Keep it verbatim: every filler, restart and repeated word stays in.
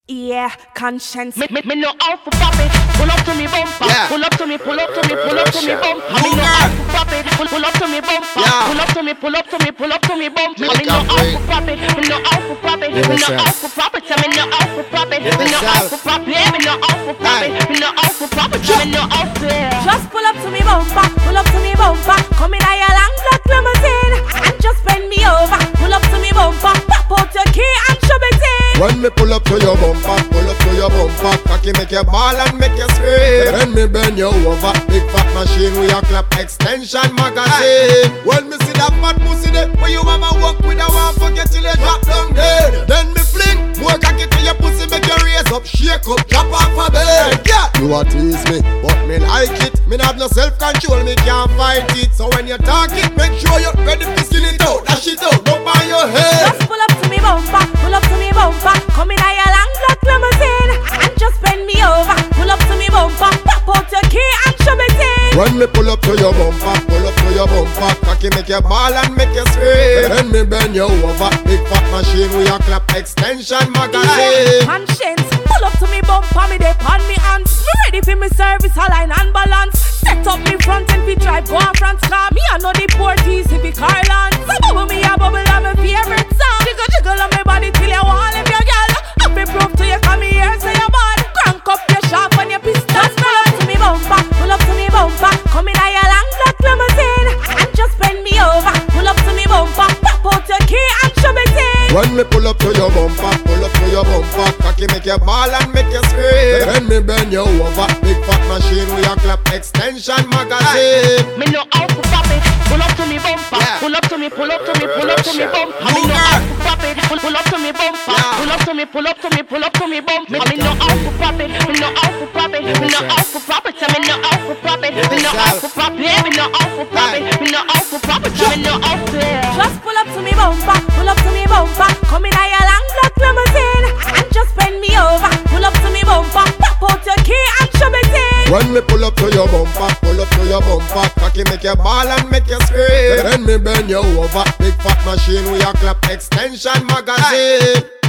Yeah, conscience. Me, me, me no out for pop it. Pull up to me bumper. Yeah. Pull up to me, pull up to me, pull up to me bumper. Me no out for pop it. Pull, pull up to me bumper. Yeah. Pull up to me, pull up to me, pull up to me bumper. Make Me no a out break. for pop it. Me no out for pop it. Live Me no yourself. out for pop it. Me no out for pop it. Live Me no out yourself. for pop it. Me no out for pop it. Me no out for pop it. Me no out there. Just pull up to me bumper, pull up to me bumper. Come in a your long black limousine and just bend me over. Pull up to me bumper, pop out your key and shove it in. When me pull up to your bumper, pull up to your bumper, cocky make you ball and make you scream. Then me bend you over, big fat machine with your clap extension magazine. When me see that fat pussy there, where you mama walk with a one forget till you drop down dead. Then me fling, more cocky to your pussy make you raise up, shake up, drop off a bed. Yeah, you a tease me, but me like it. Me not have no self control, me can't fight it. So when you talk it, make sure you're ready to skin it out, dash it out, up on your head. Just pull up to me bumper, pull up to me bumper. Come in a your long black limousine and just bend me over. Pull up to me bumper, pop out your key and shove it in. When me pull up to your bumper, pull up to your bumper, cocky make you ball and make you scream. Then me bend you over, big fat machine with your clap extension magazine. Conscience, pull up to me bumper, me dey on me hands. Me ready for me service, align and balance. Set up me front and we drive go on France car. Me I know the Porties if it Carland. So bubble me a bubble on my favorite song. Jiggle jiggle on my body till you want live your girl. Up me proof to you come here so you bad. Crank up your sharp and your pistol. Just pull up to me bumper, pull up to me bumper. Come in a your long black limousine and just bend me over. Pull up to me bumper, pop out your key and shove it in. When me pull up to your bumper, pull up to your bumper, cocky make you ball and make you scream. Then me bend you over, big fat machine with your clap extension magazine. Me no out for pop it. Pull up to me bumper. Yeah. Pull up to me, pull up to me, pull up to me bumper. Me no out for pop it. Pull, pull up to me bumper. Yeah. Pull up to me, pull up to me, pull up to me bumper. Me, me no out for pop it. Me no out for pop it. Me no out for pop it. Me no out for pop it. Me no out for pop it. Me no out for pop it. Me no out for pop it. Me no out there. Just pull up to me bumper, pull up to me bumper. Come in a your long black limousine and just bend me over. Pull up to me bumper, pop out your key and shove it in. When me pull up to your bumper, pull up to your bumper, cocky make you ball and make you scream. Then me bend you over, big fat machine with your clap extension magazine.